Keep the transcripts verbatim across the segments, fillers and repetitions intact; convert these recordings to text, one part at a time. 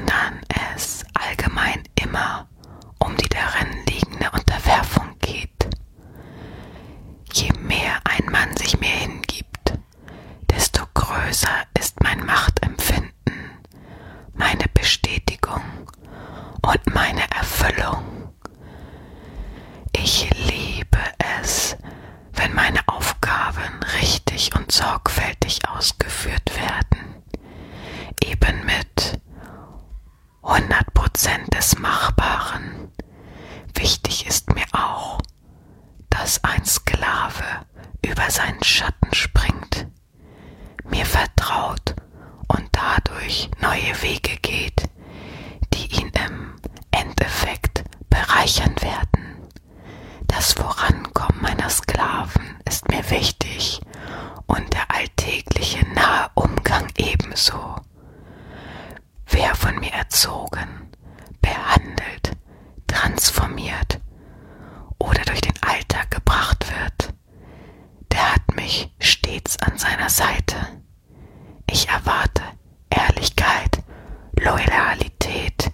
sondern es allgemein immer um die darin liegende Unterwerfung geht. Je mehr ein Mann sich mir hingibt, desto größer ist mein Machtempfinden, meine Bestätigung und meine Erfüllung. Ich liebe es, wenn meine Aufgaben richtig und sorgfältig ausgeführt werden, eben mit hundert Prozent des Machbaren. Wichtig ist mir auch, dass ein Sklave über seinen Schatten springt, mir vertraut und dadurch neue Wege geht, die ihn im Endeffekt bereichern werden. Das Vorankommen meiner Sklaven ist mir wichtig und der alltägliche nahe Umgang ebenso. Wer von mir erzogen, behandelt, transformiert oder durch den Alltag gebracht wird, der hat mich stets an seiner Seite. Ich erwarte Ehrlichkeit, Loyalität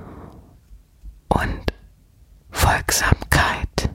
und Folgsamkeit.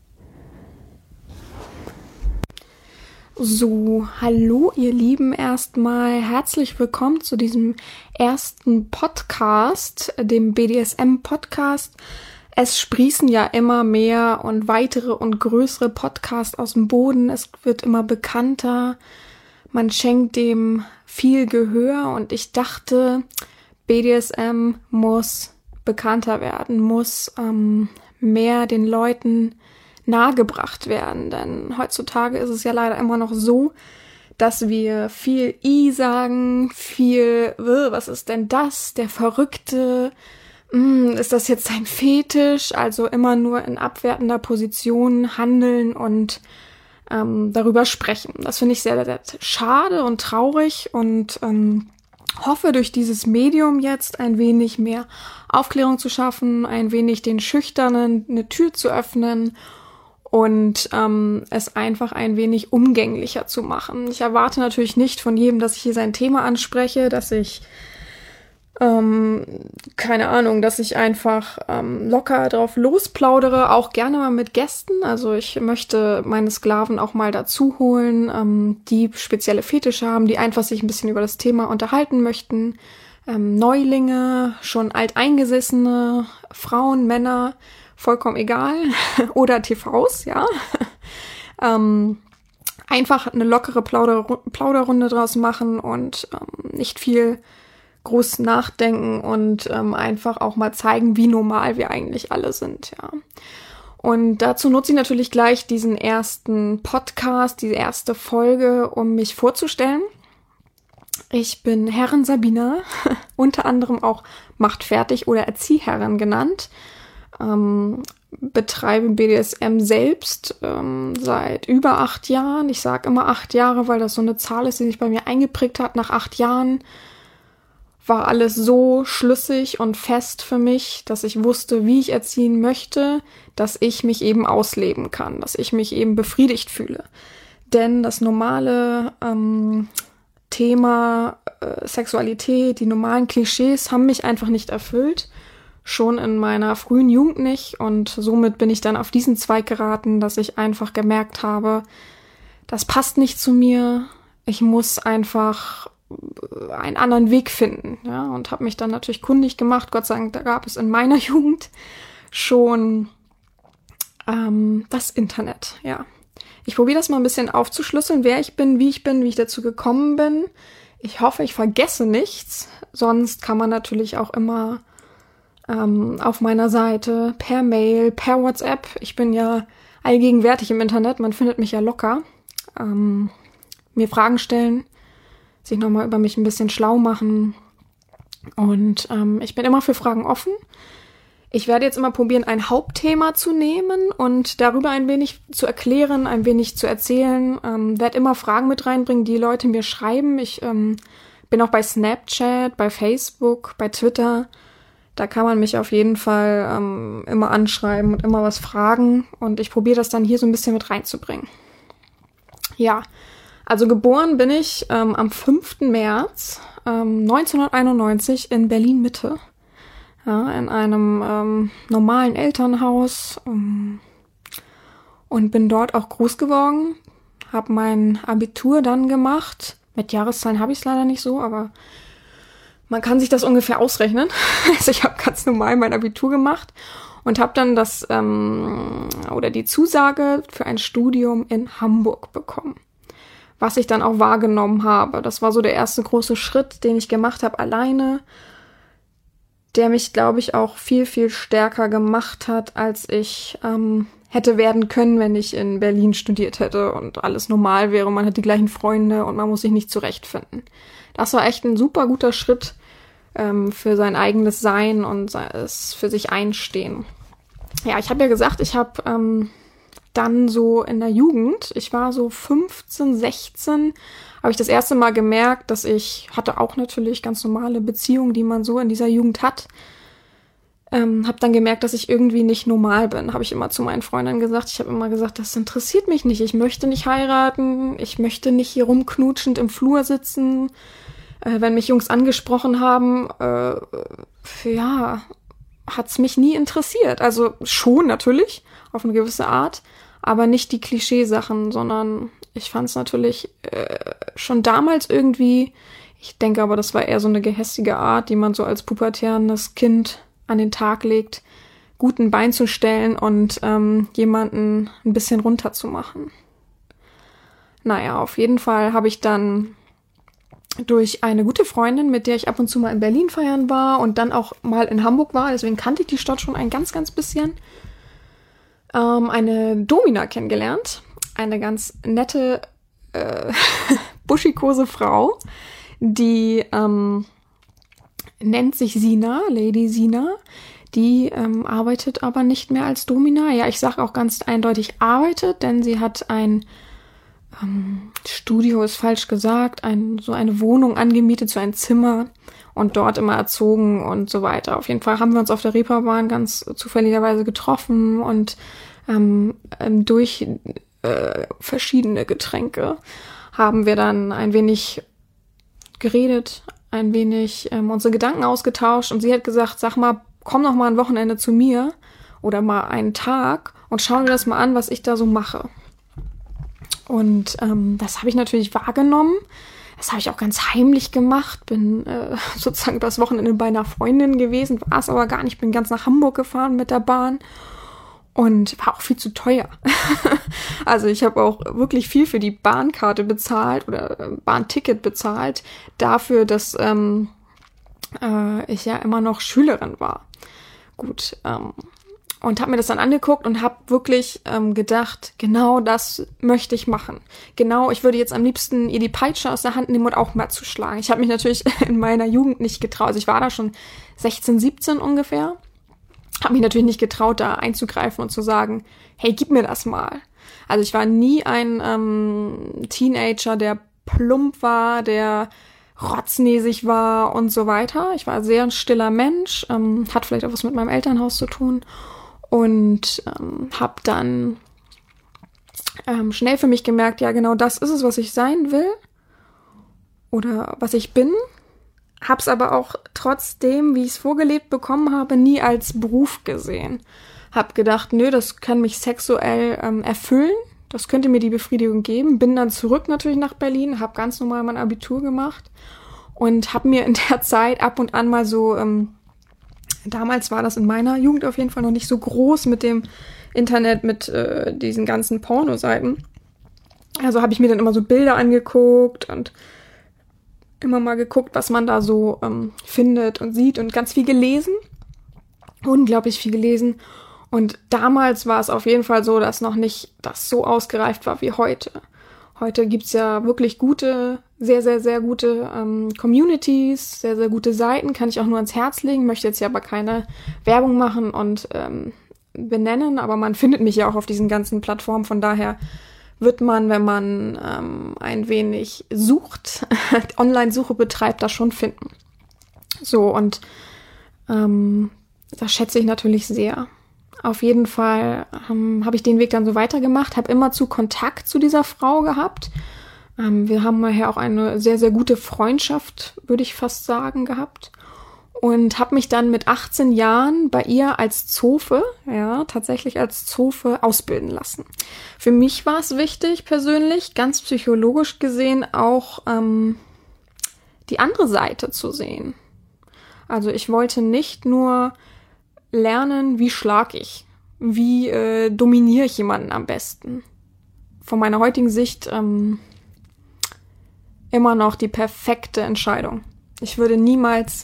So, hallo ihr Lieben, erstmal herzlich willkommen zu diesem ersten Podcast, dem B D S M-Podcast. Es sprießen ja immer mehr und weitere und größere Podcasts aus dem Boden. Es wird immer bekannter. Man schenkt dem viel Gehör und ich dachte, B D S M muss bekannter werden, muss ähm, mehr den Leuten nahegebracht werden. Denn heutzutage ist es ja leider immer noch so, dass wir viel I sagen, viel, was ist denn das, der Verrückte, ist das jetzt ein Fetisch? Also immer nur in abwertender Position handeln und ähm, darüber sprechen. Das finde ich sehr, sehr schade und traurig und ähm, hoffe, durch dieses Medium jetzt ein wenig mehr Aufklärung zu schaffen, ein wenig den Schüchternen eine Tür zu öffnen und ähm, es einfach ein wenig umgänglicher zu machen. Ich erwarte natürlich nicht von jedem, dass ich hier sein Thema anspreche, dass ich Ähm, keine Ahnung, dass ich einfach ähm, locker drauf losplaudere, auch gerne mal mit Gästen. Also ich möchte meine Sklaven auch mal dazu holen, ähm, die spezielle Fetische haben, die einfach sich ein bisschen über das Thema unterhalten möchten. Ähm, Neulinge, schon alteingesessene, Frauen, Männer, vollkommen egal. Oder T Vs, ja. ähm, einfach eine lockere Plauder- Plauderrunde draus machen und ähm, nicht viel groß nachdenken und ähm, einfach auch mal zeigen, wie normal wir eigentlich alle sind, ja. Und dazu nutze ich natürlich gleich diesen ersten Podcast, diese erste Folge, um mich vorzustellen. Ich bin Herren Sabina, unter anderem auch Machtfertig oder Erziehherrin genannt, ähm, betreibe B D S M selbst ähm, seit über acht Jahren. Ich sage immer acht Jahre, weil das so eine Zahl ist, die sich bei mir eingeprägt hat. Nach acht Jahren war alles so schlüssig und fest für mich, dass ich wusste, wie ich erziehen möchte, dass ich mich eben ausleben kann, dass ich mich eben befriedigt fühle. Denn das normale ähm, Thema äh, Sexualität, die normalen Klischees haben mich einfach nicht erfüllt, schon in meiner frühen Jugend nicht. Und somit bin ich dann auf diesen Zweig geraten, dass ich einfach gemerkt habe, das passt nicht zu mir, ich muss einfach einen anderen Weg finden, ja, und habe mich dann natürlich kundig gemacht. Gott sei Dank, da gab es in meiner Jugend schon ähm, das Internet, ja. Ich probiere das mal ein bisschen aufzuschlüsseln, wer ich bin, wie ich bin, wie ich dazu gekommen bin. Ich hoffe, ich vergesse nichts. Sonst kann man natürlich auch immer ähm, auf meiner Seite per Mail, per WhatsApp, ich bin ja allgegenwärtig im Internet, man findet mich ja locker, ähm, mir Fragen stellen, sich nochmal über mich ein bisschen schlau machen. Und ähm, ich bin immer für Fragen offen. Ich werde jetzt immer probieren, ein Hauptthema zu nehmen und darüber ein wenig zu erklären, ein wenig zu erzählen. Ähm, werde immer Fragen mit reinbringen, die Leute mir schreiben. Ich ähm, bin auch bei Snapchat, bei Facebook, bei Twitter. Da kann man mich auf jeden Fall ähm, immer anschreiben und immer was fragen. Und ich probiere das dann hier so ein bisschen mit reinzubringen. Ja, Also geboren bin ich ähm, am fünften März ähm, neunzehnhunderteinundneunzig in Berlin-Mitte. Ja, in einem ähm, normalen Elternhaus ähm, und bin dort auch groß geworden. Habe mein Abitur dann gemacht. Mit Jahreszahlen habe ich es leider nicht so, aber man kann sich das ungefähr ausrechnen. Also ich habe ganz normal mein Abitur gemacht und habe dann das ähm, oder die Zusage für ein Studium in Hamburg bekommen, was ich dann auch wahrgenommen habe. Das war so der erste große Schritt, den ich gemacht habe alleine, der mich, glaube ich, auch viel, viel stärker gemacht hat, als ich ähm, hätte werden können, wenn ich in Berlin studiert hätte und alles normal wäre. Man hat die gleichen Freunde und man muss sich nicht zurechtfinden. Das war echt ein super guter Schritt ähm, für sein eigenes Sein und es für sich einstehen. Ja, ich habe ja gesagt, ich habe ähm, dann so in der Jugend, ich war so fünfzehn, sechzehn, habe ich das erste Mal gemerkt, dass ich hatte auch natürlich ganz normale Beziehungen, die man so in dieser Jugend hat. Ähm, habe dann gemerkt, dass ich irgendwie nicht normal bin, habe ich immer zu meinen Freundinnen gesagt. Ich habe immer gesagt, das interessiert mich nicht. Ich möchte nicht heiraten. Ich möchte nicht hier rumknutschend im Flur sitzen. Äh, wenn mich Jungs angesprochen haben, äh, ja, hat's mich nie interessiert. Also schon natürlich, auf eine gewisse Art, aber nicht die Klischeesachen, sondern ich fand es natürlich äh, schon damals irgendwie, ich denke aber, das war eher so eine gehässige Art, die man so als pubertäres Kind an den Tag legt, guten Bein zu stellen und ähm, jemanden ein bisschen runterzumachen. Naja, auf jeden Fall habe ich dann durch eine gute Freundin, mit der ich ab und zu mal in Berlin feiern war und dann auch mal in Hamburg war, deswegen kannte ich die Stadt schon ein ganz, ganz bisschen, ähm, eine Domina kennengelernt. Eine ganz nette, äh, buschikose Frau, die ähm, nennt sich Sina, Lady Sina. Die ähm, arbeitet aber nicht mehr als Domina. Ja, ich sage auch ganz eindeutig arbeitet, denn sie hat ein ähm, Studio, ist falsch gesagt, ein, so eine Wohnung angemietet, so ein Zimmer und dort immer erzogen und so weiter. Auf jeden Fall haben wir uns auf der Reeperbahn ganz zufälligerweise getroffen und ähm, durch äh, verschiedene Getränke haben wir dann ein wenig geredet, ein wenig ähm, unsere Gedanken ausgetauscht und sie hat gesagt, sag mal, komm noch mal ein Wochenende zu mir oder mal einen Tag und schauen wir das mal an, was ich da so mache. Und ähm, das habe ich natürlich wahrgenommen. Das habe ich auch ganz heimlich gemacht. Bin äh, sozusagen das Wochenende bei einer Freundin gewesen, war es aber gar nicht. Bin ganz nach Hamburg gefahren mit der Bahn und war auch viel zu teuer. Also ich habe auch wirklich viel für die Bahnkarte bezahlt oder äh, Bahnticket bezahlt, dafür, dass ähm, äh, ich ja immer noch Schülerin war. Gut, ähm, und habe mir das dann angeguckt und habe wirklich ähm, gedacht, genau das möchte ich machen. Genau, ich würde jetzt am liebsten ihr die Peitsche aus der Hand nehmen und auch mal zuschlagen. Ich habe mich natürlich in meiner Jugend nicht getraut. Also ich war da schon sechzehn, siebzehn ungefähr. Habe mich natürlich nicht getraut, da einzugreifen und zu sagen, hey, gib mir das mal. Also ich war nie ein ähm, Teenager, der plump war, der rotznäsig war und so weiter. Ich war sehr ein stiller Mensch, ähm, hat vielleicht auch was mit meinem Elternhaus zu tun und ähm, habe dann ähm, schnell für mich gemerkt, ja genau das ist es, was ich sein will oder was ich bin. Hab's aber auch trotzdem, wie ich es vorgelebt bekommen habe, nie als Beruf gesehen. Hab gedacht, nö, das kann mich sexuell ähm, erfüllen, das könnte mir die Befriedigung geben. Bin dann zurück natürlich nach Berlin, hab ganz normal mein Abitur gemacht und hab mir in der Zeit ab und an mal so, ähm, damals war das in meiner Jugend auf jeden Fall noch nicht so groß mit dem Internet, mit äh, diesen ganzen Pornoseiten. Also habe ich mir dann immer so Bilder angeguckt und immer mal geguckt, was man da so ähm, findet und sieht und ganz viel gelesen. Unglaublich viel gelesen. Und damals war es auf jeden Fall so, dass noch nicht das so ausgereift war wie heute. Heute gibt's ja wirklich gute, sehr, sehr, sehr gute ähm, Communities, sehr, sehr gute Seiten, kann ich auch nur ans Herz legen. Möchte jetzt ja aber keine Werbung machen und ähm, benennen, aber man findet mich ja auch auf diesen ganzen Plattformen, von daher wird man, wenn man ähm, ein wenig sucht, Online-Suche betreibt, das schon finden. So, und ähm, das schätze ich natürlich sehr. Auf jeden Fall ähm, habe ich den Weg dann so weitergemacht, habe immer zu Kontakt zu dieser Frau gehabt. Ähm, wir haben nachher auch eine sehr, sehr gute Freundschaft, würde ich fast sagen, gehabt. Und habe mich dann mit achtzehn Jahren bei ihr als Zofe, ja, tatsächlich als Zofe ausbilden lassen. Für mich war es wichtig, persönlich, ganz psychologisch gesehen, auch ähm, die andere Seite zu sehen. Also ich wollte nicht nur lernen, wie schlag ich, wie äh, dominiere ich jemanden am besten. Von meiner heutigen Sicht ähm, immer noch die perfekte Entscheidung. Ich würde niemals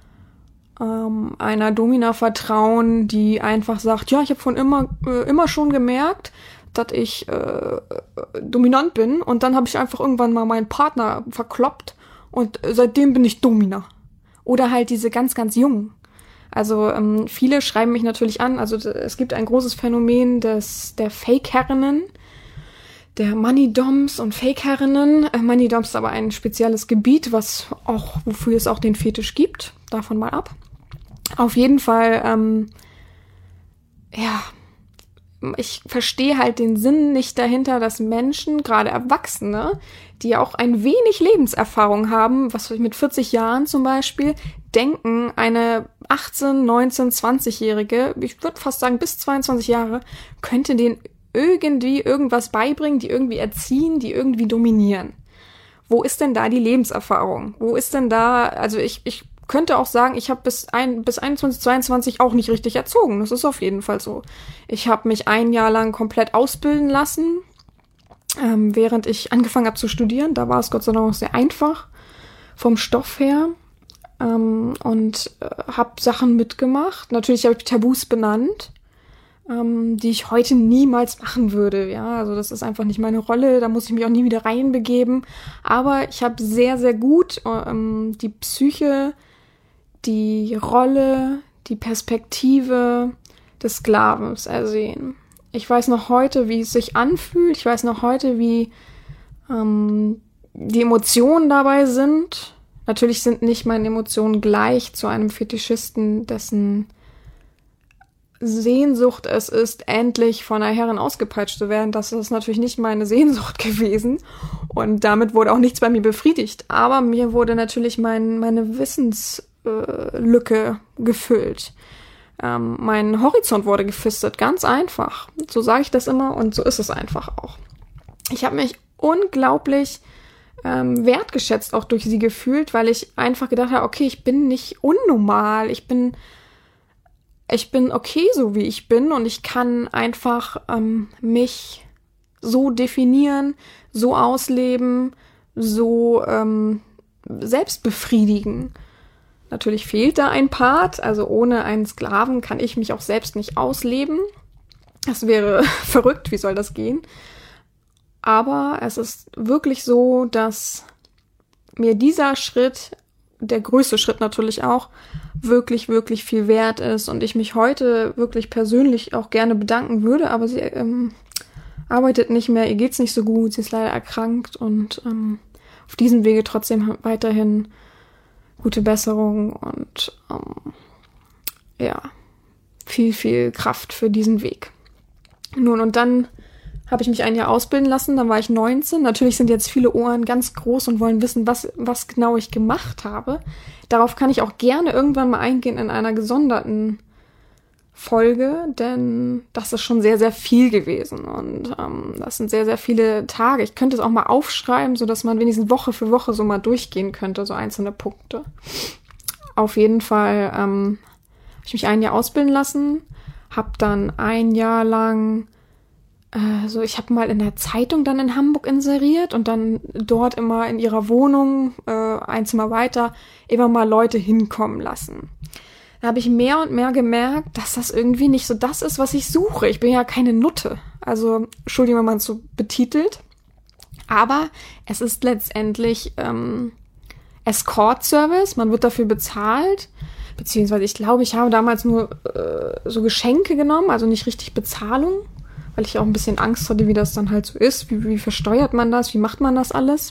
ähm, einer Domina vertrauen, die einfach sagt, ja, ich habe von immer äh, immer schon gemerkt, dass ich äh, dominant bin und dann habe ich einfach irgendwann mal meinen Partner verkloppt und seitdem bin ich Domina. Oder halt diese ganz, ganz Jungen. Also ähm, viele schreiben mich natürlich an, also es gibt ein großes Phänomen des der Fake-Herrinnen, der Money-Doms und Fake-Herrinnen. Äh, Money-Doms ist aber ein spezielles Gebiet, was auch, wofür es auch den Fetisch gibt. Davon mal ab. Auf jeden Fall, ähm, ja, ich verstehe halt den Sinn nicht dahinter, dass Menschen, gerade Erwachsene, die ja auch ein wenig Lebenserfahrung haben, was mit vierzig Jahren zum Beispiel, denken, eine achtzehn-, neunzehn-, zwanzigjährige, ich würde fast sagen bis zweiundzwanzig Jahre, könnte denen irgendwie irgendwas beibringen, die irgendwie erziehen, die irgendwie dominieren. Wo ist denn da die Lebenserfahrung? Wo ist denn da, also ich, ich könnte auch sagen, ich habe bis, ein, bis einundzwanzig, zweiundzwanzig auch nicht richtig erzogen. Das ist auf jeden Fall so. Ich habe mich ein Jahr lang komplett ausbilden lassen, ähm, während ich angefangen habe zu studieren. Da war es Gott sei Dank auch sehr einfach vom Stoff her. Ähm, und äh, habe Sachen mitgemacht. Natürlich habe ich Tabus benannt, ähm, die ich heute niemals machen würde. Ja, also das ist einfach nicht meine Rolle. Da muss ich mich auch nie wieder reinbegeben. Aber ich habe sehr, sehr gut ähm, die Psyche, die Rolle, die Perspektive des Sklavens ersehen. Ich weiß noch heute, wie es sich anfühlt. Ich weiß noch heute, wie ähm, die Emotionen dabei sind. Natürlich sind nicht meine Emotionen gleich zu einem Fetischisten, dessen Sehnsucht es ist, endlich von einer Herrin ausgepeitscht zu werden. Das ist natürlich nicht meine Sehnsucht gewesen. Und damit wurde auch nichts bei mir befriedigt. Aber mir wurde natürlich mein, meine Wissenslücke äh, gefüllt. Ähm, mein Horizont wurde gefistet, ganz einfach. So sage ich das immer und so ist es einfach auch. Ich habe mich unglaublich ähm, wertgeschätzt auch durch sie gefühlt, weil ich einfach gedacht habe, okay, ich bin nicht unnormal, ich bin ich bin okay, so wie ich bin und ich kann einfach ähm, mich so definieren, so ausleben, so ähm, selbst befriedigen. Natürlich fehlt da ein Part, also ohne einen Sklaven kann ich mich auch selbst nicht ausleben. Das wäre verrückt, wie soll das gehen? Aber es ist wirklich so, dass mir dieser Schritt, der größte Schritt natürlich auch, wirklich, wirklich viel wert ist und ich mich heute wirklich persönlich auch gerne bedanken würde, aber sie ähm, arbeitet nicht mehr, ihr geht's nicht so gut, sie ist leider erkrankt und ähm, auf diesem Wege trotzdem weiterhin gute Besserung und ähm, ja, viel, viel Kraft für diesen Weg. Nun, und dann habe ich mich ein Jahr ausbilden lassen, dann war ich neunzehn. Natürlich sind jetzt viele Ohren ganz groß und wollen wissen, was, was genau ich gemacht habe. Darauf kann ich auch gerne irgendwann mal eingehen in einer gesonderten Folge, denn das ist schon sehr, sehr viel gewesen und ähm, das sind sehr, sehr viele Tage. Ich könnte es auch mal aufschreiben, sodass man wenigstens Woche für Woche so mal durchgehen könnte, so einzelne Punkte. Auf jeden Fall ähm, habe ich mich ein Jahr ausbilden lassen, habe dann ein Jahr lang Also ich habe mal in der Zeitung dann in Hamburg inseriert und dann dort immer in ihrer Wohnung, äh, ein Zimmer weiter, immer mal Leute hinkommen lassen. Da habe ich mehr und mehr gemerkt, dass das irgendwie nicht so das ist, was ich suche. Ich bin ja keine Nutte. Also, Entschuldigung, wenn man es so betitelt. Aber es ist letztendlich ähm, Escort-Service. Man wird dafür bezahlt. Beziehungsweise ich glaube, ich habe damals nur äh, so Geschenke genommen, also nicht richtig Bezahlung. Weil ich auch ein bisschen Angst hatte, wie das dann halt so ist. Wie, wie versteuert man das? Wie macht man das alles?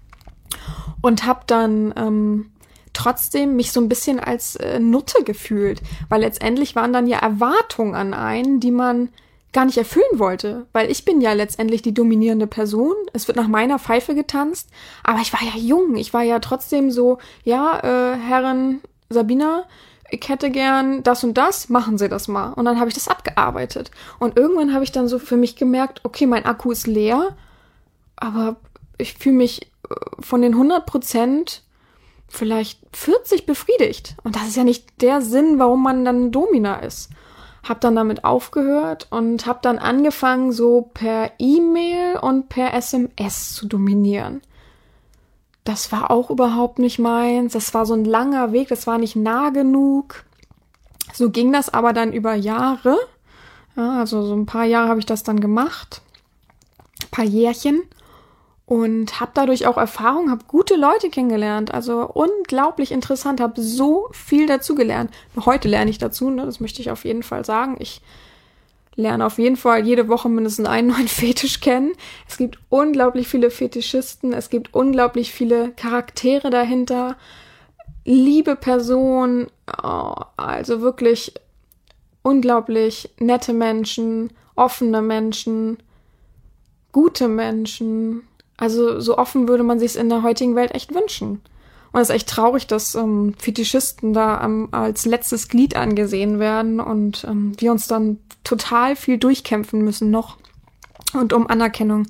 Und habe dann ähm, trotzdem mich so ein bisschen als äh, Nutte gefühlt. Weil letztendlich waren dann ja Erwartungen an einen, die man gar nicht erfüllen wollte, weil ich bin ja letztendlich die dominierende Person. Es wird nach meiner Pfeife getanzt, aber ich war ja jung. Ich war ja trotzdem so, ja, äh, Herrin Sabina, ich hätte gern das und das, machen Sie das mal. Und dann habe ich das abgearbeitet. Und irgendwann habe ich dann so für mich gemerkt, okay, mein Akku ist leer, aber ich fühle mich von den hundert Prozent vielleicht vierzig befriedigt. Und das ist ja nicht der Sinn, warum man dann Domina ist. Hab dann damit aufgehört und hab dann angefangen, so per E-Mail und per S M S zu dominieren. Das war auch überhaupt nicht meins. Das war so ein langer Weg, das war nicht nah genug. So ging das aber dann über Jahre. Ja, also so ein paar Jahre habe ich das dann gemacht. Ein paar Jährchen. Und habe dadurch auch Erfahrung, habe gute Leute kennengelernt, also unglaublich interessant, habe so viel dazugelernt. Heute lerne ich dazu, ne? Das möchte ich auf jeden Fall sagen. Ich lerne auf jeden Fall jede Woche mindestens einen neuen Fetisch kennen. Es gibt unglaublich viele Fetischisten, es gibt unglaublich viele Charaktere dahinter, liebe Personen, oh, also wirklich unglaublich nette Menschen, offene Menschen, gute Menschen. Also so offen würde man sich es in der heutigen Welt echt wünschen. Und es ist echt traurig, dass ähm, Fetischisten da ähm, als letztes Glied angesehen werden und ähm, wir uns dann total viel durchkämpfen müssen noch und um Anerkennung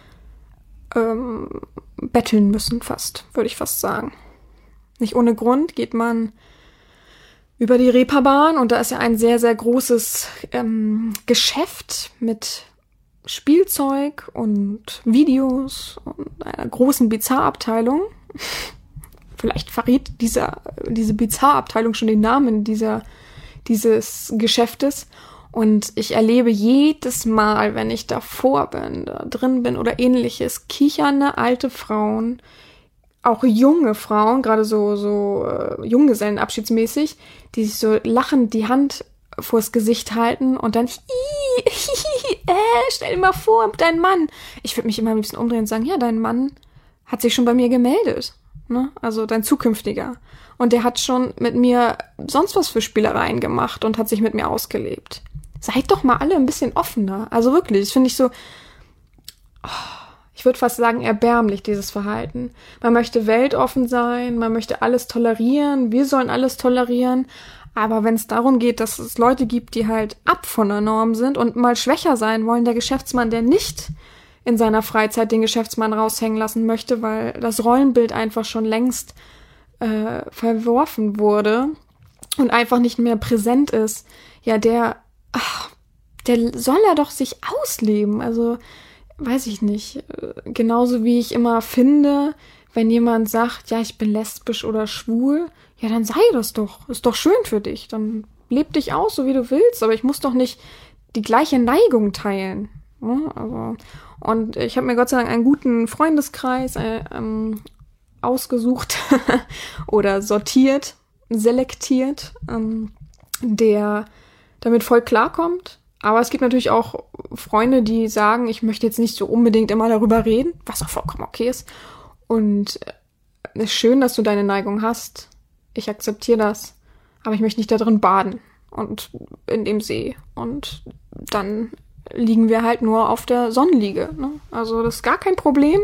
ähm, betteln müssen fast, würde ich fast sagen. Nicht ohne Grund geht man über die Reeperbahn und da ist ja ein sehr, sehr großes ähm, Geschäft mit Spielzeug und Videos und einer großen Bizarre-Abteilung. Vielleicht verrät dieser, diese Bizarre-Abteilung schon den Namen dieser, dieses Geschäftes. Und ich erlebe jedes Mal, wenn ich davor bin, da drin bin oder ähnliches, kichernde alte Frauen, auch junge Frauen, gerade so, so äh, Junggesellenabschiedsmäßig, die sich so lachend die Hand vors Gesicht halten und dann hi, hi, hi, äh, stell dir mal vor, dein Mann. Ich würde mich immer am liebsten umdrehen und sagen, ja, dein Mann hat sich schon bei mir gemeldet. Ne? Also dein zukünftiger. Und der hat schon mit mir sonst was für Spielereien gemacht und hat sich mit mir ausgelebt. Seid doch mal alle ein bisschen offener. Also wirklich, das finde ich so, oh, ich würde fast sagen, erbärmlich, dieses Verhalten. Man möchte weltoffen sein, man möchte alles tolerieren, wir sollen alles tolerieren. Aber wenn es darum geht, dass es Leute gibt, die halt ab von der Norm sind und mal schwächer sein wollen, der Geschäftsmann, der nicht in seiner Freizeit den Geschäftsmann raushängen lassen möchte, weil das Rollenbild einfach schon längst äh, verworfen wurde und einfach nicht mehr präsent ist, ja, der, ach, der soll ja doch sich ausleben. Also, weiß ich nicht. Genauso wie ich immer finde, wenn jemand sagt, ja, ich bin lesbisch oder schwul, ja, dann sei das doch. Ist doch schön für dich. Dann leb dich aus, so wie du willst. Aber ich muss doch nicht die gleiche Neigung teilen. Ja, also, und ich habe mir Gott sei Dank einen guten Freundeskreis äh, ähm, ausgesucht oder sortiert, selektiert, ähm, der damit voll klarkommt. Aber es gibt natürlich auch Freunde, die sagen, ich möchte jetzt nicht so unbedingt immer darüber reden, was auch vollkommen okay ist. Und es ist schön, dass du deine Neigung hast. Ich akzeptiere das, aber ich möchte nicht da drin baden und in dem See. Und dann liegen wir halt nur auf der Sonnenliege. Ne? Also das ist gar kein Problem.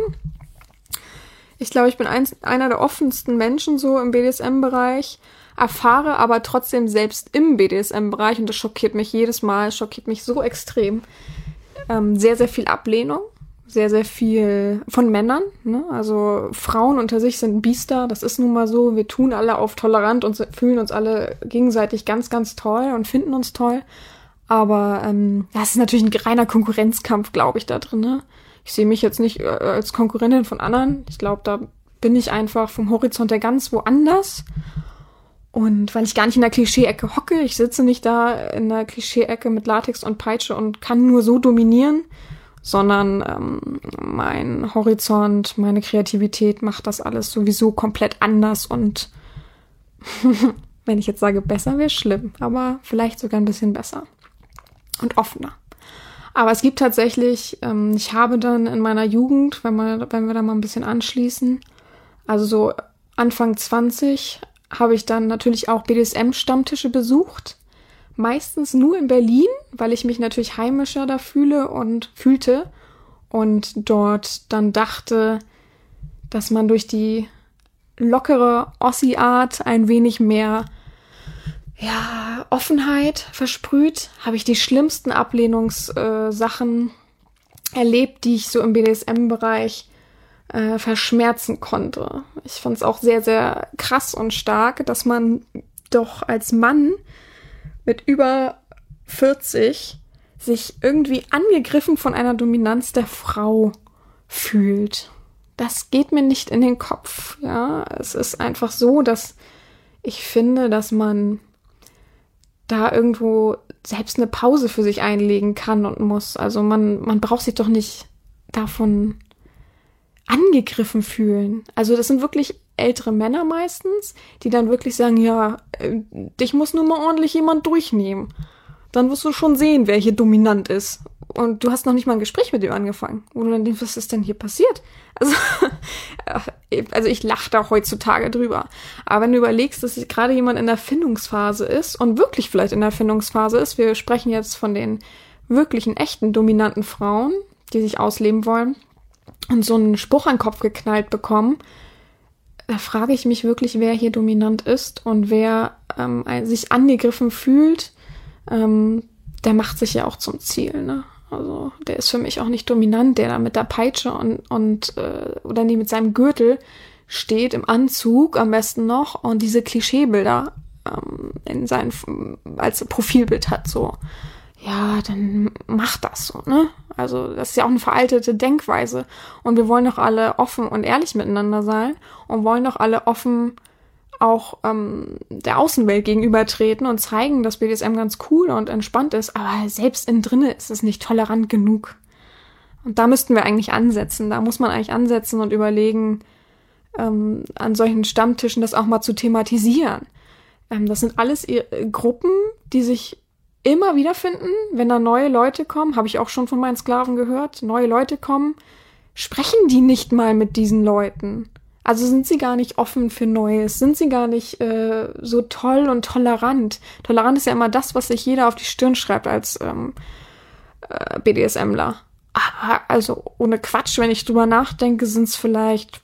Ich glaube, ich bin ein, einer der offensten Menschen so im B D S M-Bereich, erfahre aber trotzdem selbst im B D S M-Bereich, und das schockiert mich jedes Mal, schockiert mich so extrem, ähm, sehr, sehr viel Ablehnung. Sehr, sehr viel von Männern, ne? Also Frauen unter sich sind Biester, das ist nun mal so. Wir tun alle auf tolerant und fühlen uns alle gegenseitig ganz, ganz toll und finden uns toll. Aber ähm, das ist natürlich ein reiner Konkurrenzkampf, glaube ich, da drin. Ne? Ich sehe mich jetzt nicht äh, als Konkurrentin von anderen. Ich glaube, da bin ich einfach vom Horizont her ganz woanders. Und weil ich gar nicht in der Klischee-Ecke hocke, ich sitze nicht da in der Klischee-Ecke mit Latex und Peitsche und kann nur so dominieren, sondern ähm, mein Horizont, meine Kreativität macht das alles sowieso komplett anders und wenn ich jetzt sage, besser wäre schlimm, aber vielleicht sogar ein bisschen besser und offener. Aber es gibt tatsächlich, ähm, ich habe dann in meiner Jugend, wenn wir, wenn wir da mal ein bisschen anschließen, also so Anfang zwanzig, habe ich dann natürlich auch B D S M-Stammtische besucht meistens nur in Berlin, weil ich mich natürlich heimischer da fühle und fühlte und dort dann dachte, dass man durch die lockere Ossi-Art ein wenig mehr ja, Offenheit versprüht. Habe ich die schlimmsten Ablehnungssachen äh, erlebt, die ich so im B D S M-Bereich äh, verschmerzen konnte. Ich fand es auch sehr, sehr krass und stark, dass man doch als Mann mit über vierzig sich irgendwie angegriffen von einer Dominanz der Frau fühlt. Das geht mir nicht in den Kopf. Ja, es ist einfach so, dass ich finde, dass man da irgendwo selbst eine Pause für sich einlegen kann und muss. Also man, man braucht sich doch nicht davon angegriffen fühlen. Also das sind wirklich ältere Männer meistens, die dann wirklich sagen, ja, äh, dich muss nur mal ordentlich jemand durchnehmen. Dann wirst du schon sehen, wer hier dominant ist. Und du hast noch nicht mal ein Gespräch mit ihm angefangen. Wo du dann denkst, was ist denn hier passiert? Also, also ich lache da heutzutage drüber. Aber wenn du überlegst, dass gerade jemand in der Findungsphase ist und wirklich vielleicht in der Findungsphase ist, wir sprechen jetzt von den wirklichen, echten, dominanten Frauen, die sich ausleben wollen und so einen Spruch an den Kopf geknallt bekommen, da frage ich mich wirklich, wer hier dominant ist und wer ähm, sich angegriffen fühlt, ähm, der macht sich ja auch zum Ziel, ne? Also der ist für mich auch nicht dominant, der da mit der Peitsche und, und äh, oder nee, mit seinem Gürtel steht im Anzug am besten noch und diese Klischeebilder ähm, in sein, als Profilbild hat, so. Ja, dann mach das so, ne? Also das ist ja auch eine veraltete Denkweise und wir wollen doch alle offen und ehrlich miteinander sein und wollen doch alle offen auch ähm, der Außenwelt gegenübertreten und zeigen, dass B D S M ganz cool und entspannt ist, aber selbst innen drinne ist es nicht tolerant genug. Und da müssten wir eigentlich ansetzen, da muss man eigentlich ansetzen und überlegen, ähm, an solchen Stammtischen das auch mal zu thematisieren. Ähm, das sind alles e- Gruppen, die sich immer wiederfinden, wenn da neue Leute kommen, habe ich auch schon von meinen Sklaven gehört, neue Leute kommen, sprechen die nicht mal mit diesen Leuten. Also sind sie gar nicht offen für Neues, sind sie gar nicht äh, so toll und tolerant. Tolerant ist ja immer das, was sich jeder auf die Stirn schreibt als ähm, äh, BDSMler. Aber also ohne Quatsch, wenn ich drüber nachdenke, sind es vielleicht,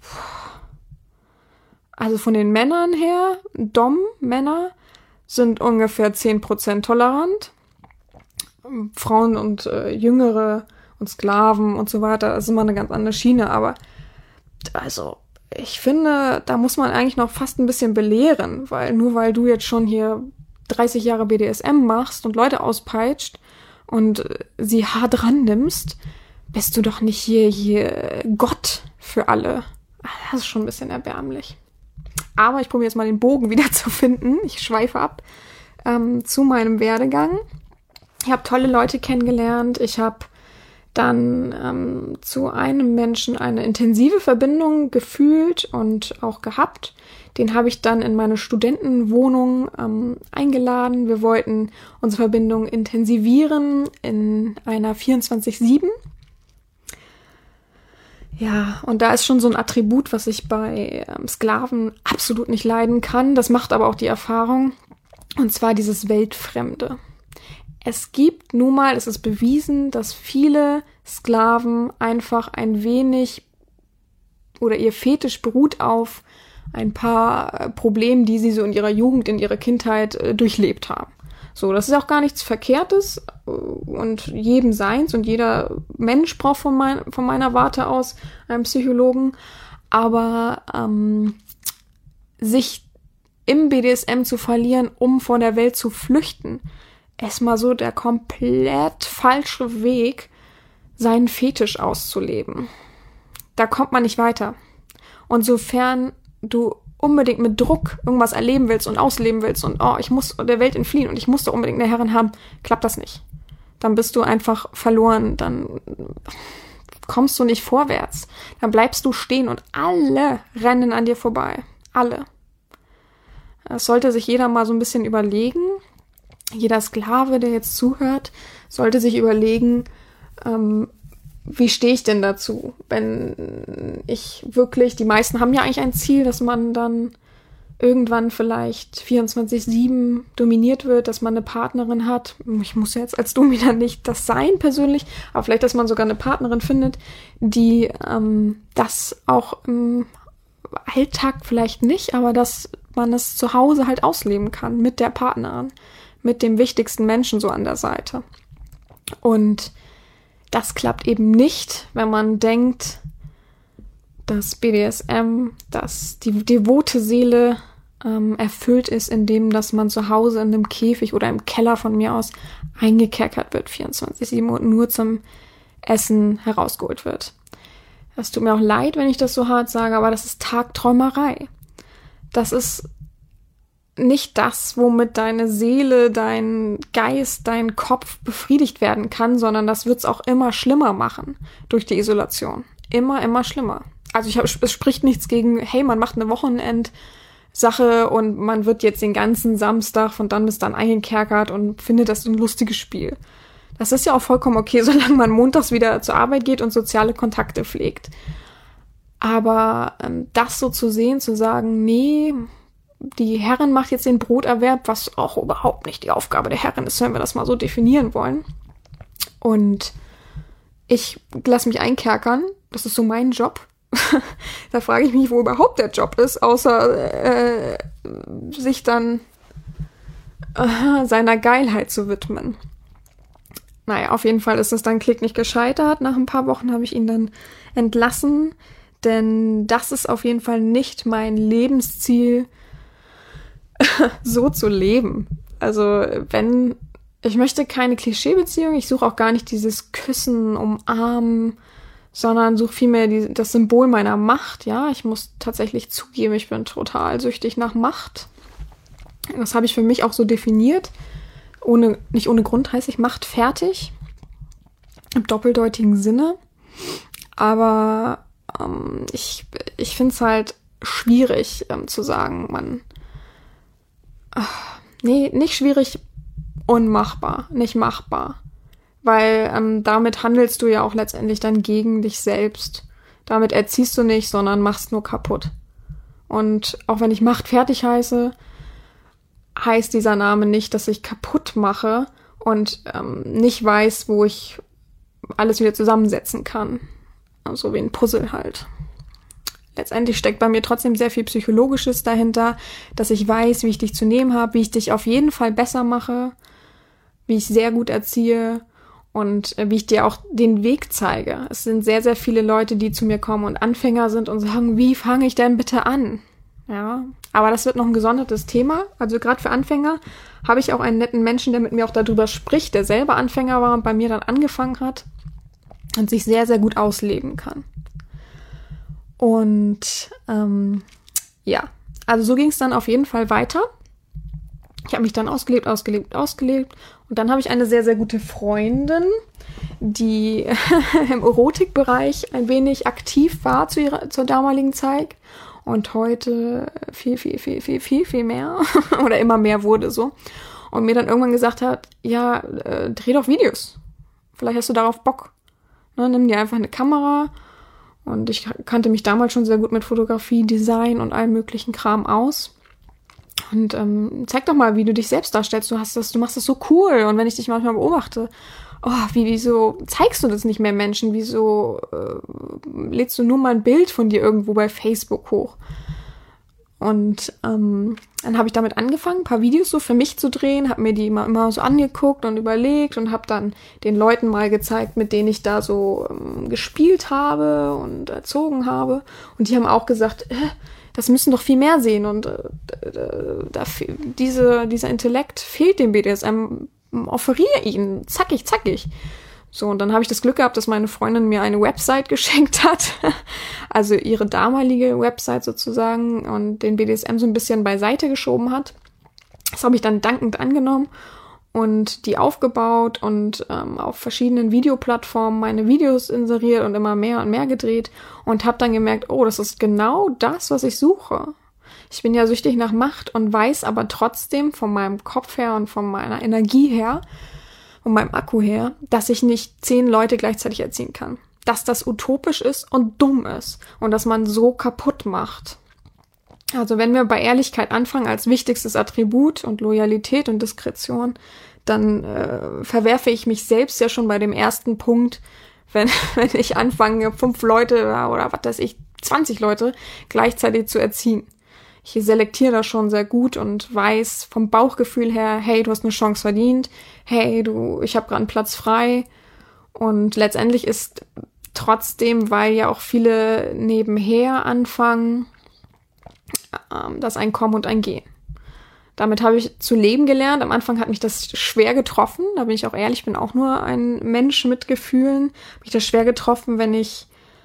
also von den Männern her, Dom-Männer sind ungefähr zehn Prozent tolerant. Frauen und äh, Jüngere und Sklaven und so weiter, das ist immer eine ganz andere Schiene. Aber also ich finde, da muss man eigentlich noch fast ein bisschen belehren, weil nur weil du jetzt schon hier dreißig Jahre B D S M machst und Leute auspeitscht und sie hart rannimmst, bist du doch nicht hier, hier Gott für alle. Das ist schon ein bisschen erbärmlich. Aber ich probiere jetzt mal den Bogen wieder zu finden. Ich schweife ab ähm, zu meinem Werdegang. Ich habe tolle Leute kennengelernt. Ich habe dann ähm, zu einem Menschen eine intensive Verbindung gefühlt und auch gehabt. Den habe ich dann in meine Studentenwohnung ähm, eingeladen. Wir wollten unsere Verbindung intensivieren in einer vierundzwanzig sieben. Ja, und da ist schon so ein Attribut, was ich bei ähm, Sklaven absolut nicht leiden kann. Das macht aber auch die Erfahrung. Und zwar dieses Weltfremde. Es gibt nun mal, es ist bewiesen, dass viele Sklaven einfach ein wenig oder ihr Fetisch beruht auf ein paar Problemen, die sie so in ihrer Jugend, in ihrer Kindheit äh, durchlebt haben. So, das ist auch gar nichts Verkehrtes und jedem seins und jeder Mensch braucht von, mein, von meiner Warte aus einen Psychologen, aber ähm, sich im B D S M zu verlieren, um von der Welt zu flüchten, ist mal so der komplett falsche Weg, seinen Fetisch auszuleben. Da kommt man nicht weiter. Und sofern du unbedingt mit Druck irgendwas erleben willst und ausleben willst und oh, ich muss der Welt entfliehen und ich muss da unbedingt eine Herrin haben, klappt das nicht. Dann bist du einfach verloren, dann kommst du nicht vorwärts. Dann bleibst du stehen und alle rennen an dir vorbei. Alle. Das sollte sich jeder mal so ein bisschen überlegen. Jeder Sklave, der jetzt zuhört, sollte sich überlegen, ähm, wie stehe ich denn dazu, wenn ich wirklich, die meisten haben ja eigentlich ein Ziel, dass man dann irgendwann vielleicht vierundzwanzig sieben dominiert wird, dass man eine Partnerin hat. Ich muss ja jetzt als Domina nicht das sein persönlich, aber vielleicht, dass man sogar eine Partnerin findet, die ähm, das auch im Alltag vielleicht nicht, aber dass man es zu Hause halt ausleben kann mit der Partnerin, mit dem wichtigsten Menschen so an der Seite. Und das klappt eben nicht, wenn man denkt, dass B D S M, dass die devote Seele ähm, erfüllt ist, indem dass man zu Hause in einem Käfig oder im Keller von mir aus eingekerkert wird, vierundzwanzig sieben und nur zum Essen herausgeholt wird. Es tut mir auch leid, wenn ich das so hart sage, aber das ist Tagträumerei. Das ist nicht das, womit deine Seele, dein Geist, dein Kopf befriedigt werden kann, sondern das wird es auch immer schlimmer machen durch die Isolation. Immer, immer schlimmer. Also ich hab, es spricht nichts gegen, hey, man macht eine Wochenendsache und man wird jetzt den ganzen Samstag von dann bis dann eingekerkert und findet das ein lustiges Spiel. Das ist ja auch vollkommen okay, solange man montags wieder zur Arbeit geht und soziale Kontakte pflegt. Aber ähm, das so zu sehen, zu sagen, nee, die Herrin macht jetzt den Broterwerb, was auch überhaupt nicht die Aufgabe der Herrin ist, wenn wir das mal so definieren wollen. Und ich lasse mich einkerkern, das ist so mein Job. Da frage ich mich, wo überhaupt der Job ist, außer äh, sich dann äh, seiner Geilheit zu widmen. Naja, auf jeden Fall ist das dann Klick nicht gescheitert. Nach ein paar Wochen habe ich ihn dann entlassen, denn das ist auf jeden Fall nicht mein Lebensziel, so zu leben. Also wenn, ich möchte keine Klischeebeziehung, ich suche auch gar nicht dieses Küssen, Umarmen, sondern suche vielmehr die, das Symbol meiner Macht. Ja, ich muss tatsächlich zugeben, ich bin total süchtig nach Macht. Das habe ich für mich auch so definiert. Ohne, nicht ohne Grund heiße ich Macht fertig. Im doppeldeutigen Sinne. Aber ähm, ich, ich finde es halt schwierig ähm, zu sagen, man ach, nee, nicht schwierig, unmachbar, nicht machbar. Weil ähm, damit handelst du ja auch letztendlich dann gegen dich selbst. Damit erziehst du nicht, sondern machst nur kaputt. Und auch wenn ich Macht fertig heiße, heißt dieser Name nicht, dass ich kaputt mache und ähm, nicht weiß, wo ich alles wieder zusammensetzen kann. So wie ein Puzzle halt. Letztendlich steckt bei mir trotzdem sehr viel Psychologisches dahinter, dass ich weiß, wie ich dich zu nehmen habe, wie ich dich auf jeden Fall besser mache, wie ich sehr gut erziehe und äh, wie ich dir auch den Weg zeige. Es sind sehr, sehr viele Leute, die zu mir kommen und Anfänger sind und sagen, wie fange ich denn bitte an? Ja, aber das wird noch ein gesondertes Thema. Also gerade für Anfänger habe ich auch einen netten Menschen, der mit mir auch darüber spricht, der selber Anfänger war und bei mir dann angefangen hat und sich sehr, sehr gut ausleben kann. Und ähm, ja, also so ging es dann auf jeden Fall weiter. Ich habe mich dann ausgelebt, ausgelebt, ausgelebt. Und dann habe ich eine sehr, sehr gute Freundin, die im Erotikbereich ein wenig aktiv war zu ihrer, zur damaligen Zeit. Und heute viel, viel, viel, viel, viel, viel mehr oder immer mehr wurde so. Und mir dann irgendwann gesagt hat, ja, äh, dreh doch Videos. Vielleicht hast du darauf Bock. Ne, nimm dir einfach eine Kamera. Und ich kannte mich damals schon sehr gut mit Fotografie, Design und allem möglichen Kram aus. Und ähm, zeig doch mal, wie du dich selbst darstellst. Du hast das, du machst das so cool. Und wenn ich dich manchmal beobachte, oh, wie, wieso zeigst du das nicht mehr Menschen? Wieso äh, lädst du nur mal ein Bild von dir irgendwo bei Facebook hoch? Und ähm, dann habe ich damit angefangen, ein paar Videos so für mich zu drehen, habe mir die immer, immer so angeguckt und überlegt und habe dann den Leuten mal gezeigt, mit denen ich da so ähm, gespielt habe und erzogen habe. Und die haben auch gesagt, äh, das müssen doch viel mehr sehen. Und äh, da, diese, dieser Intellekt fehlt dem B D S M. Offeriere ihn, zackig, zackig. So, und dann habe ich das Glück gehabt, dass meine Freundin mir eine Website geschenkt hat, also ihre damalige Website sozusagen, und den B D S M so ein bisschen beiseite geschoben hat. Das habe ich dann dankend angenommen und die aufgebaut und ähm, auf verschiedenen Videoplattformen meine Videos inseriert und immer mehr und mehr gedreht und habe dann gemerkt, oh, das ist genau das, was ich suche. Ich bin ja süchtig nach Macht und weiß aber trotzdem von meinem Kopf her und von meiner Energie her, von meinem Akku her, dass ich nicht zehn Leute gleichzeitig erziehen kann. Dass das utopisch ist und dumm ist und dass man so kaputt macht. Also wenn wir bei Ehrlichkeit anfangen als wichtigstes Attribut und Loyalität und Diskretion, dann äh, verwerfe ich mich selbst ja schon bei dem ersten Punkt, wenn, wenn ich anfange, fünf Leute oder was weiß ich, zwanzig Leute gleichzeitig zu erziehen. Ich selektiere das schon sehr gut und weiß vom Bauchgefühl her, hey, du hast eine Chance verdient, hey, du, ich habe gerade einen Platz frei. Und letztendlich ist trotzdem, weil ja auch viele nebenher anfangen, ähm, das ein Kommen und ein Gehen. Damit habe ich zu leben gelernt. Am Anfang hat mich das schwer getroffen. Da bin ich auch ehrlich, ich bin auch nur ein Mensch mit Gefühlen. Habe mich das schwer getroffen, wenn ich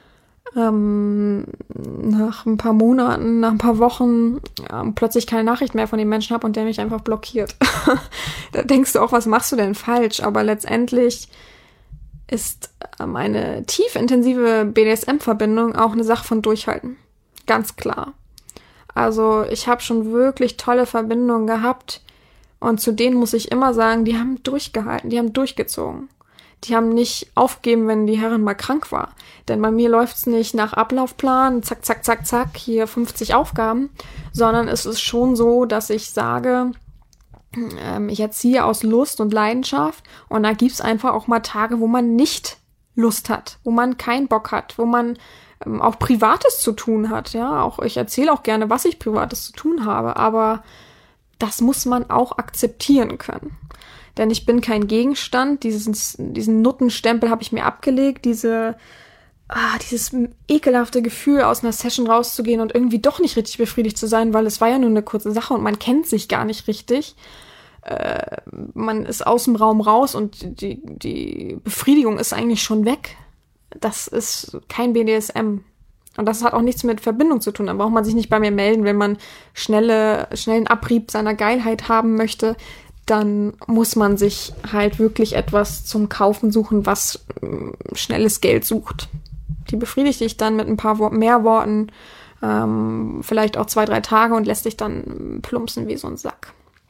ähm, nach ein paar Monaten, nach ein paar Wochen ähm, plötzlich keine Nachricht mehr von dem Menschen habe und der mich einfach blockiert. Da denkst du auch, was machst du denn falsch? Aber letztendlich ist ähm, eine tief intensive B D S M-Verbindung auch eine Sache von Durchhalten. Ganz klar. Also ich habe schon wirklich tolle Verbindungen gehabt und zu denen muss ich immer sagen, die haben durchgehalten, die haben durchgezogen. Die haben nicht aufgegeben, wenn die Herrin mal krank war. Denn bei mir läuft's nicht nach Ablaufplan, zack, zack, zack, zack, hier fünfzig Aufgaben, sondern es ist schon so, dass ich sage, ähm, ich erziehe aus Lust und Leidenschaft und da gibt's einfach auch mal Tage, wo man nicht Lust hat, wo man keinen Bock hat, wo man auch Privates zu tun hat, ja, auch ich erzähle auch gerne, was ich Privates zu tun habe, aber das muss man auch akzeptieren können, denn ich bin kein Gegenstand, dieses, diesen Nuttenstempel habe ich mir abgelegt, diese, ah, dieses ekelhafte Gefühl, aus einer Session rauszugehen und irgendwie doch nicht richtig befriedigt zu sein, weil es war ja nur eine kurze Sache und man kennt sich gar nicht richtig, äh, man ist aus dem Raum raus und die, die Befriedigung ist eigentlich schon weg. Das ist kein B D S M. Und das hat auch nichts mit Verbindung zu tun. Da braucht man sich nicht bei mir melden, wenn man schnelle, schnellen Abrieb seiner Geilheit haben möchte. Dann muss man sich halt wirklich etwas zum Kaufen suchen, was äh, schnelles Geld sucht. Die befriedigt dich dann mit ein paar Wo- mehr Worten, ähm, vielleicht auch zwei, drei Tage und lässt dich dann plumpsen wie so ein Sack.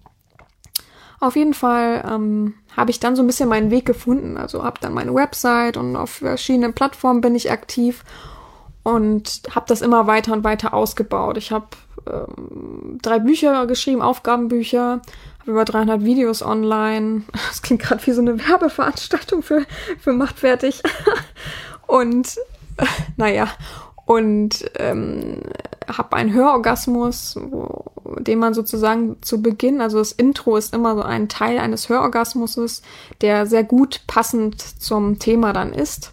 Auf jeden Fall ähm, habe ich dann so ein bisschen meinen Weg gefunden. Also habe dann meine Website und auf verschiedenen Plattformen bin ich aktiv und habe das immer weiter und weiter ausgebaut. Ich habe ähm, drei Bücher geschrieben, Aufgabenbücher, habe über dreihundert Videos online. Das klingt gerade wie so eine Werbeveranstaltung für, für Macht fertig. Und äh, naja, und ähm, habe einen Hörorgasmus, wo, den man sozusagen zu Beginn, also das Intro ist immer so ein Teil eines Hörorgasmuses, der sehr gut passend zum Thema dann ist,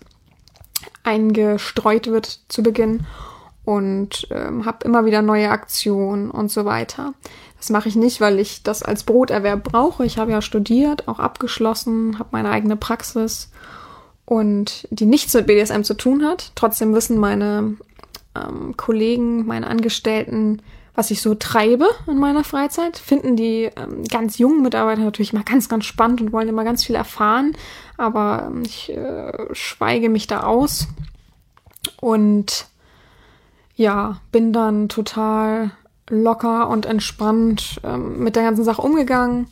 eingestreut wird zu Beginn und ähm, habe immer wieder neue Aktionen und so weiter. Das mache ich nicht, weil ich das als Broterwerb brauche. Ich habe ja studiert, auch abgeschlossen, habe meine eigene Praxis und die nichts mit B D S M zu tun hat. Trotzdem wissen meine ähm, Kollegen, meine Angestellten, was ich so treibe in meiner Freizeit. Finden die ähm, ganz jungen Mitarbeiter natürlich immer ganz, ganz spannend und wollen immer ganz viel erfahren. Aber ähm, ich äh, schweige mich da aus und ja, bin dann total locker und entspannt ähm, mit der ganzen Sache umgegangen.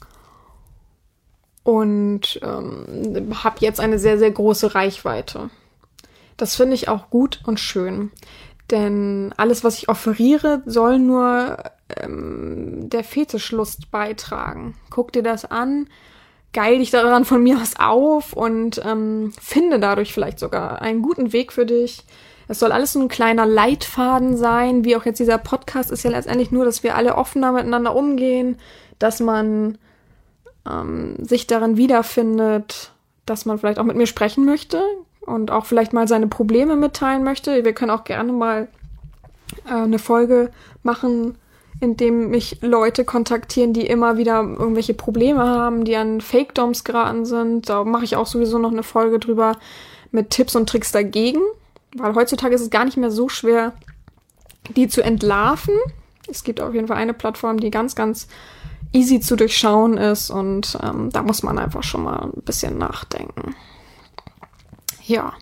Und ähm, habe jetzt eine sehr, sehr große Reichweite. Das finde ich auch gut und schön. Denn alles, was ich offeriere, soll nur ähm, der Fetischlust beitragen. Guck dir das an, geil dich daran von mir aus auf und ähm, finde dadurch vielleicht sogar einen guten Weg für dich. Es soll alles so ein kleiner Leitfaden sein, wie auch jetzt dieser Podcast ist ja letztendlich nur, dass wir alle offener miteinander umgehen, dass man ähm, sich darin wiederfindet, dass man vielleicht auch mit mir sprechen möchte und auch vielleicht mal seine Probleme mitteilen möchte. Wir können auch gerne mal äh, eine Folge machen, in dem mich Leute kontaktieren, die immer wieder irgendwelche Probleme haben, die an Fake-Doms geraten sind. Da mache ich auch sowieso noch eine Folge drüber mit Tipps und Tricks dagegen, weil heutzutage ist es gar nicht mehr so schwer, die zu entlarven. Es gibt auf jeden Fall eine Plattform, die ganz, ganz easy zu durchschauen ist und ähm, da muss man einfach schon mal ein bisschen nachdenken. Ja.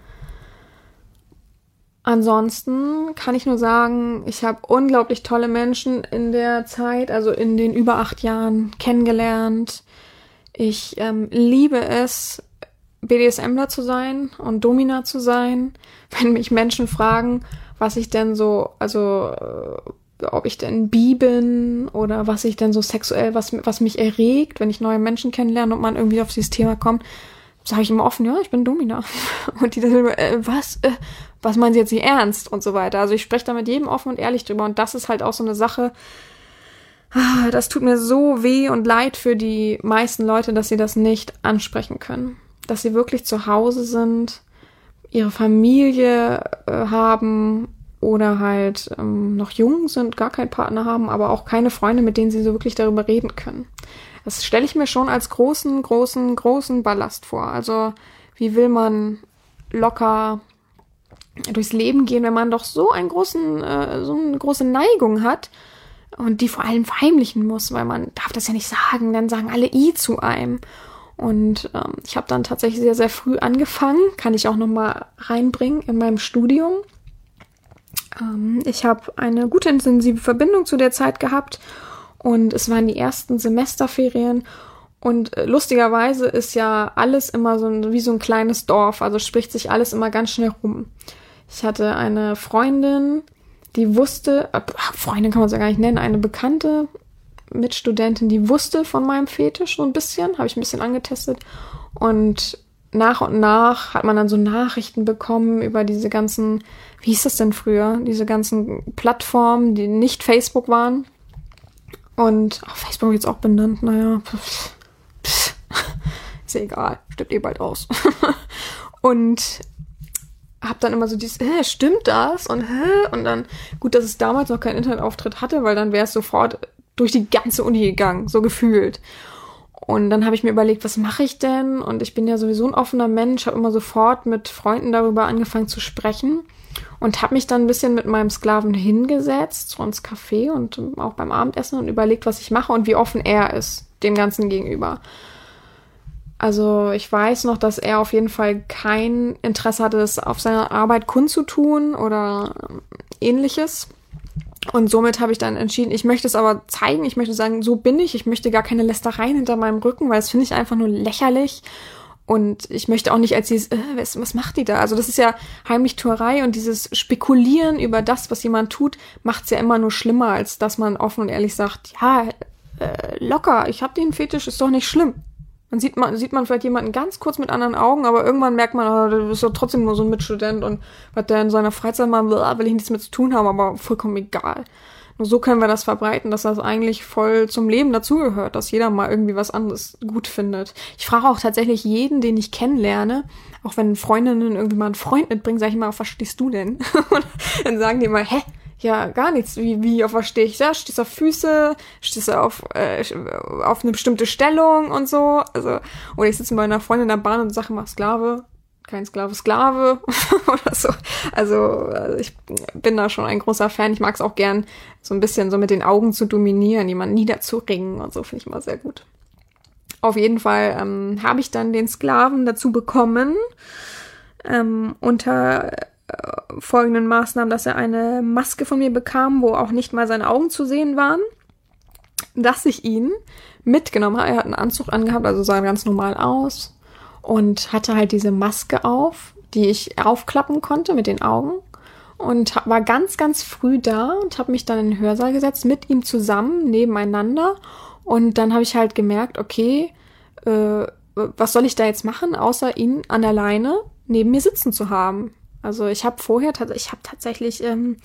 Ansonsten kann ich nur sagen, ich habe unglaublich tolle Menschen in der Zeit, also in den über acht Jahren kennengelernt. Ich ähm, liebe es, BDSMler zu sein und Domina zu sein. Wenn mich Menschen fragen, was ich denn so, also ob ich denn bi bin oder was ich denn so sexuell, was, was mich erregt, wenn ich neue Menschen kennenlerne und man irgendwie auf dieses Thema kommt, sage ich immer offen, ja, ich bin Domina. Und die dann immer, äh, was, äh, was meinen Sie jetzt nicht ernst und so weiter. Also ich spreche da mit jedem offen und ehrlich drüber und das ist halt auch so eine Sache, das tut mir so weh und leid für die meisten Leute, dass sie das nicht ansprechen können. Dass sie wirklich zu Hause sind, ihre Familie äh, haben oder halt ähm, noch jung sind, gar keinen Partner haben, aber auch keine Freunde, mit denen sie so wirklich darüber reden können. Das stelle ich mir schon als großen, großen, großen Ballast vor. Also wie will man locker durchs Leben gehen, wenn man doch so einen großen, äh, so eine große Neigung hat und die vor allem verheimlichen muss, weil man darf das ja nicht sagen, dann sagen alle I zu einem. Und ähm, ich habe dann tatsächlich sehr, sehr früh angefangen, kann ich auch nochmal reinbringen in meinem Studium. Ähm, ich habe eine gute intensive Verbindung zu der Zeit gehabt und es waren die ersten Semesterferien und äh, lustigerweise ist ja alles immer so ein, wie so ein kleines Dorf, also spricht sich alles immer ganz schnell rum. Ich hatte eine Freundin, die wusste, äh, Freundin kann man es ja gar nicht nennen, eine bekannte Mitstudentin, die wusste von meinem Fetisch so ein bisschen, habe ich ein bisschen angetestet und nach und nach hat man dann so Nachrichten bekommen über diese ganzen, wie hieß das denn früher, diese ganzen Plattformen, die nicht Facebook waren und ach, Facebook jetzt auch benannt, naja, pff, pff, ist ja egal, stirbt eh bald aus. Und hab dann immer so dieses, äh, stimmt das? Und hä? Und dann, gut, dass es damals noch keinen Internetauftritt hatte, weil dann wäre es sofort durch die ganze Uni gegangen, so gefühlt. Und dann habe ich mir überlegt, was mache ich denn? Und ich bin ja sowieso ein offener Mensch, habe immer sofort mit Freunden darüber angefangen zu sprechen und habe mich dann ein bisschen mit meinem Sklaven hingesetzt, so ins Café und auch beim Abendessen und überlegt, was ich mache und wie offen er ist dem Ganzen gegenüber. Also ich weiß noch, dass er auf jeden Fall kein Interesse hatte, das auf seiner Arbeit kundzutun oder ähnliches. Und somit habe ich dann entschieden, ich möchte es aber zeigen, ich möchte sagen, so bin ich, ich möchte gar keine Lästereien hinter meinem Rücken, weil das finde ich einfach nur lächerlich. Und ich möchte auch nicht als dieses, äh, was, was macht die da? Also das ist ja Heimlichtuerei und dieses Spekulieren über das, was jemand tut, macht es ja immer nur schlimmer, als dass man offen und ehrlich sagt, ja, äh, locker, ich habe den Fetisch, ist doch nicht schlimm. Dann sieht man, sieht man vielleicht jemanden ganz kurz mit anderen Augen, aber irgendwann merkt man, oh, du bist doch trotzdem nur so ein Mitstudent und was der in seiner Freizeit macht, will ich nichts mit zu tun haben, aber vollkommen egal. Nur so können wir das verbreiten, dass das eigentlich voll zum Leben dazugehört, dass jeder mal irgendwie was anderes gut findet. Ich frage auch tatsächlich jeden, den ich kennenlerne, auch wenn Freundinnen irgendwie mal einen Freund mitbringen, sage ich immer, was stehst du denn? Und dann sagen die mal, hä? Ja, gar nichts. Wie, wie, auf was stehe ich da? Stehst du auf Füße? Stehst du auf, äh, auf eine bestimmte Stellung und so? Also, oder ich sitze bei einer Freundin in der Bahn und sage immer Sklave. Kein Sklave, Sklave oder so. Also, ich bin da schon ein großer Fan. Ich mag es auch gern, so ein bisschen so mit den Augen zu dominieren, jemanden niederzuringen und so, finde ich immer sehr gut. Auf jeden Fall ähm, habe ich dann den Sklaven dazu bekommen, ähm, unter folgenden Maßnahmen, dass er eine Maske von mir bekam, wo auch nicht mal seine Augen zu sehen waren, dass ich ihn mitgenommen habe. Er hat einen Anzug angehabt, also sah ganz normal aus und hatte halt diese Maske auf, die ich aufklappen konnte mit den Augen und war ganz, ganz früh da und habe mich dann in den Hörsaal gesetzt, mit ihm zusammen, nebeneinander und dann habe ich halt gemerkt, okay, äh, was soll ich da jetzt machen, außer ihn an der Leine neben mir sitzen zu haben. Also ich habe vorher, ich habe tatsächlich ähm,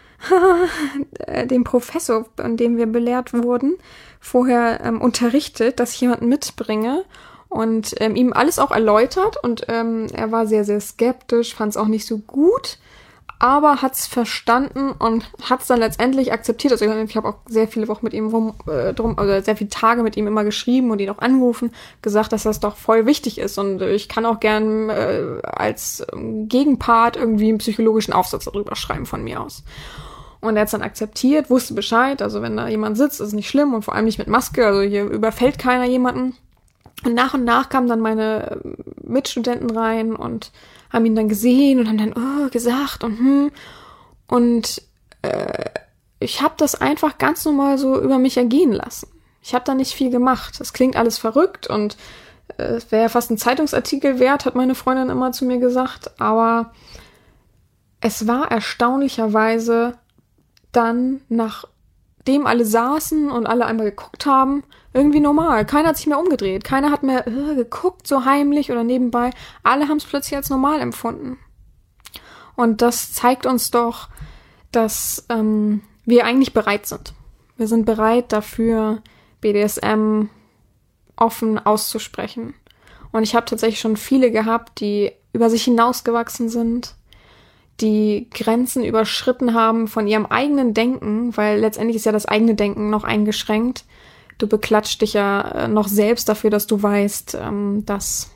den Professor, an dem wir belehrt wurden, vorher ähm, unterrichtet, dass ich jemanden mitbringe und ähm, ihm alles auch erläutert und ähm, er war sehr, sehr skeptisch, fand es auch nicht so gut, aber hat es verstanden und hat es dann letztendlich akzeptiert. Also ich habe auch sehr viele Wochen mit ihm rum, äh, drum, also sehr viele Tage mit ihm immer geschrieben und ihn auch angerufen, gesagt, dass das doch voll wichtig ist und ich kann auch gern äh, als Gegenpart irgendwie einen psychologischen Aufsatz darüber schreiben von mir aus. Und er hat es dann akzeptiert, wusste Bescheid, also wenn da jemand sitzt, ist es nicht schlimm und vor allem nicht mit Maske, also hier überfällt keiner jemanden. Und nach und nach kamen dann meine Mitstudenten rein und haben ihn dann gesehen und haben dann oh, gesagt und hm. Und äh, ich habe das einfach ganz normal so über mich ergehen lassen. Ich habe da nicht viel gemacht. Das klingt alles verrückt und äh, es wäre ja fast ein Zeitungsartikel wert, hat meine Freundin immer zu mir gesagt. Aber es war erstaunlicherweise dann, nachdem alle saßen und alle einmal geguckt haben, irgendwie normal. Keiner hat sich mehr umgedreht. Keiner hat mehr äh, geguckt, so heimlich oder nebenbei. Alle haben es plötzlich als normal empfunden. Und das zeigt uns doch, dass ähm, wir eigentlich bereit sind. Wir sind bereit dafür, B D S M offen auszusprechen. Und ich habe tatsächlich schon viele gehabt, die über sich hinausgewachsen sind, die Grenzen überschritten haben von ihrem eigenen Denken, weil letztendlich ist ja das eigene Denken noch eingeschränkt. Du beklatscht dich ja noch selbst dafür, dass du weißt, ähm, dass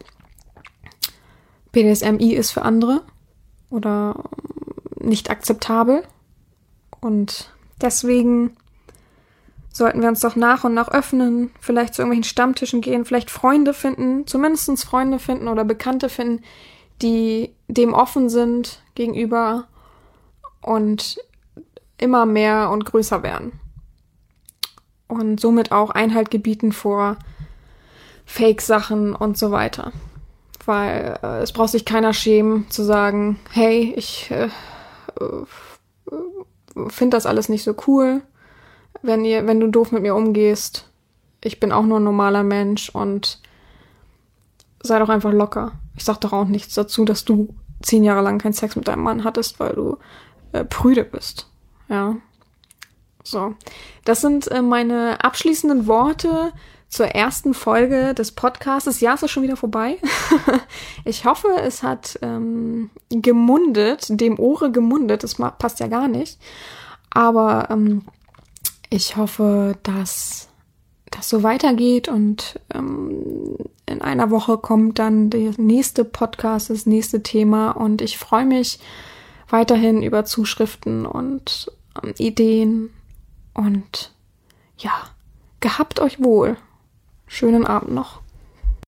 B D S M I ist für andere oder nicht akzeptabel. Und deswegen sollten wir uns doch nach und nach öffnen, vielleicht zu irgendwelchen Stammtischen gehen, vielleicht Freunde finden, zumindest Freunde finden oder Bekannte finden, die dem offen sind gegenüber und immer mehr und größer werden. Und somit auch Einhalt gebieten vor Fake-Sachen und so weiter. Weil äh, es braucht sich keiner schämen zu sagen, hey, ich äh, äh, finde das alles nicht so cool, wenn ihr, wenn du doof mit mir umgehst. Ich bin auch nur ein normaler Mensch und sei doch einfach locker. Ich sag doch auch nichts dazu, dass du zehn Jahre lang keinen Sex mit deinem Mann hattest, weil du äh, prüde bist. Ja. So. Das sind äh, meine abschließenden Worte zur ersten Folge des Podcasts. Das Jahr ist schon wieder vorbei. Ich hoffe, es hat ähm, gemundet, dem Ohre gemundet. Das passt ja gar nicht. Aber ähm, ich hoffe, dass das so weitergeht und ähm, in einer Woche kommt dann der nächste Podcast, das nächste Thema und ich freue mich weiterhin über Zuschriften und ähm, Ideen und ja, gehabt euch wohl. Schönen Abend noch.